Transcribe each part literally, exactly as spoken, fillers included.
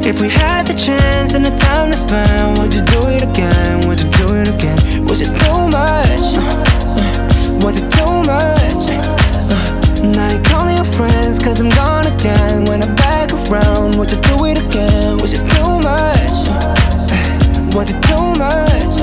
If we had the chance and the time to spend, would you do it again? Would you do it again? Was it too much? Was it too much? Now you're calling your friends cause I'm gone again. When I'm back around, would you do it again? Was it too much? Was it too much?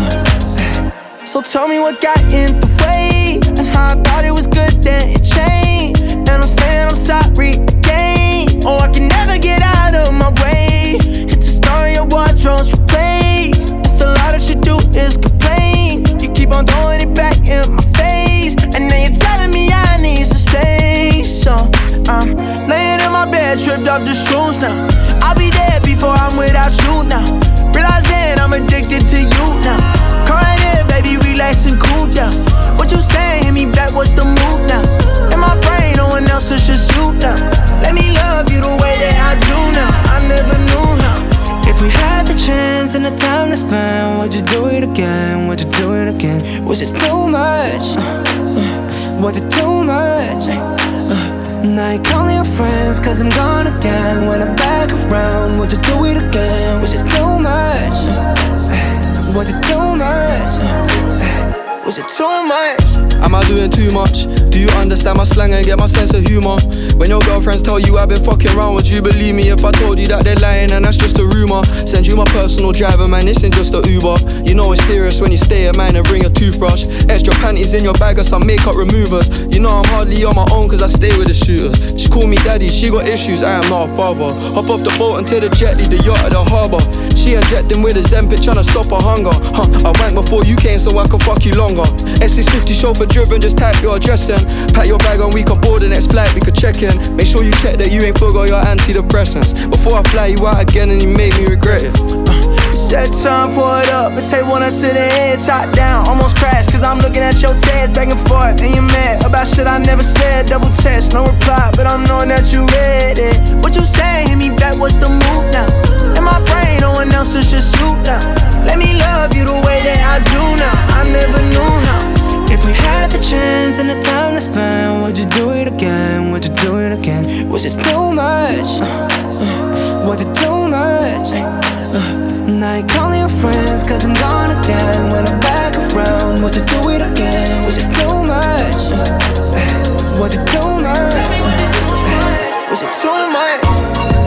So tell me what got in the way, and how I thought it was good then it changed. And I'm saying I'm sorry again. Oh, I can never get out of my way. It's a story your wardrobe's replaced. It's a lot that you do is complain. You keep on throwing it back in my face, and now you're telling me I need some space. So I'm laying in my bed, tripped up the shrooms now. I'll be dead before I'm without you now. Realizing I'm addicted to you now. Come right here, baby, relax and cool down. What you saying? Hit me back, what's the move now? In my brain, no one else, it's just you now. Let me love you the way that I do now. I never knew how. If we had the chance and the time to spend, would you do it again? Would you do it again? Was it too much? Uh, uh, was it too much? Uh, now you're calling your friends cause I'm gone again. When I'm back around, would you do it again? Was it too much? Uh, was it too much? Uh, was it too much? Am I doing too much? Do you understand my slang and get my sense of humour? When your girlfriends tell you I've been fucking around, would you believe me if I told you that they're lying and that's just a rumour? Send you my personal driver, man, this ain't just a Uber. You know it's serious when you stay at mine and bring a toothbrush. Extra panties in your bag or some makeup removers. You know I'm hardly on my own cause I stay with the shooters. She call me daddy, she got issues, I am not a father. Hop off the boat and take the jet, leave the yacht at the harbour. She injecting with a Zempic tryna stop her hunger. Huh, I went before you came so I could fuck you longer. S six fifty chauffeur driven, just type your address in. Pack your bag and we can board the next flight, we could check in. Make sure you check that you ain't forgot your antidepressants before I fly you out again and you made me regret it. uh, Set time, pour it up and take one up to the head. Top down, almost crashed cause I'm looking at your tears. Back and forth and you're mad about shit I never said. Double text, no reply, but I'm knowing that you read it. What you saying? Hit me back, what's the move now? In my brain, no one else is just you now. Let me love you the way that I do now. I never knew how. If we had the chance and the time to spend, would you do it again? Would you do it again? Was it too much? Uh, uh, was it too much? Uh, now you're calling your friends cause I'm gone again. When I'm back around, would you do it again? Was it too much? Uh, was it too much? Uh, was it too much?